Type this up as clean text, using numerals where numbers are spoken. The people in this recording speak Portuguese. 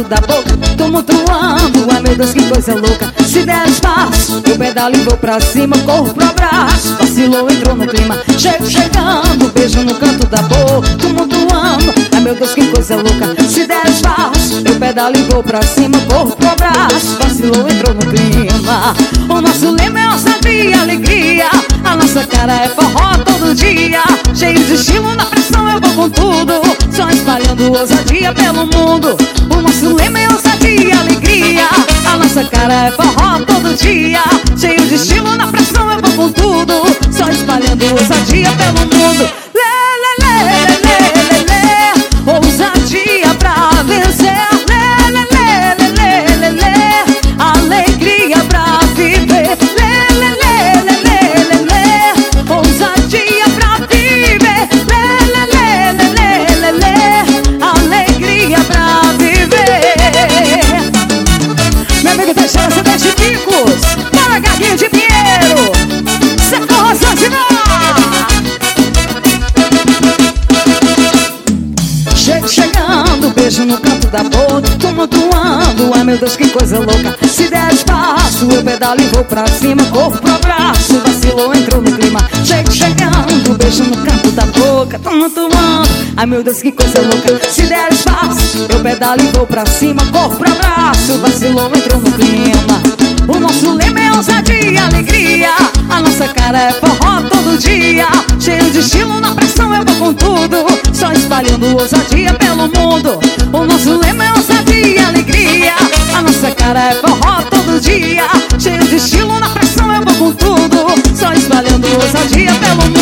da boca, tumultuando. Ai meu Deus, que coisa louca. Se der espaço, eu pedalo e vou pra cima, corro pro abraço. Vacilou, entrou no clima, chegando, beijo no canto da boca, tumultuando. Ai meu Deus, que coisa louca. Se der espaço, eu pedalo e vou pra cima, corro pro abraço. Vacilou, entrou no clima. O nosso lema é ousadia e alegria. A nossa cara é forró todo dia. Cheio de estilo, na pressão eu vou com tudo, só espalhando ousadia pelo mundo. O nosso lema é ousadia e alegria. A nossa cara é forró todo dia. Cheio de estilo, na pressão eu vou com tudo, só espalhando ousadia pelo mundo. Lê, lê, lê, lê, lê, lê, lê. Ousadia pra vencer. Lê, lê, lê, lê, lê, lê, lê. Alegria pra viver. Lê, lê, lê, lê, lê, lê, lê. Ousadia pra viver. Lê, lê, lê, lê, lê, lê, lê. Alegria pra viver. Meu amigo Teixeira, você deixa de picos. Para Gaguinho de Pinheiro. Certo, Rosanzinho. Chegando, beijo no canto da boca, tumultuando. Ai meu Deus, que coisa louca. Se der espaço, eu pedalo e vou pra cima, corro pro abraço. Vacilou, entrou no clima, chegando, beijo no canto da boca, tumultuando. Ai meu Deus, que coisa louca. Se der espaço, eu pedalo e vou pra cima, corro pro abraço. Vacilou, entrou no clima. O nosso lema é ousadia e alegria. A nossa cara é forró todo dia. Cheio de estilo, na pressão eu vou com tudo, só espalhando ousadia pelo mundo. O nosso lema é ousadia e alegria. A nossa cara é forró todo dia. Cheio de estilo, na pressão eu vou com tudo, só espalhando ousadia pelo mundo.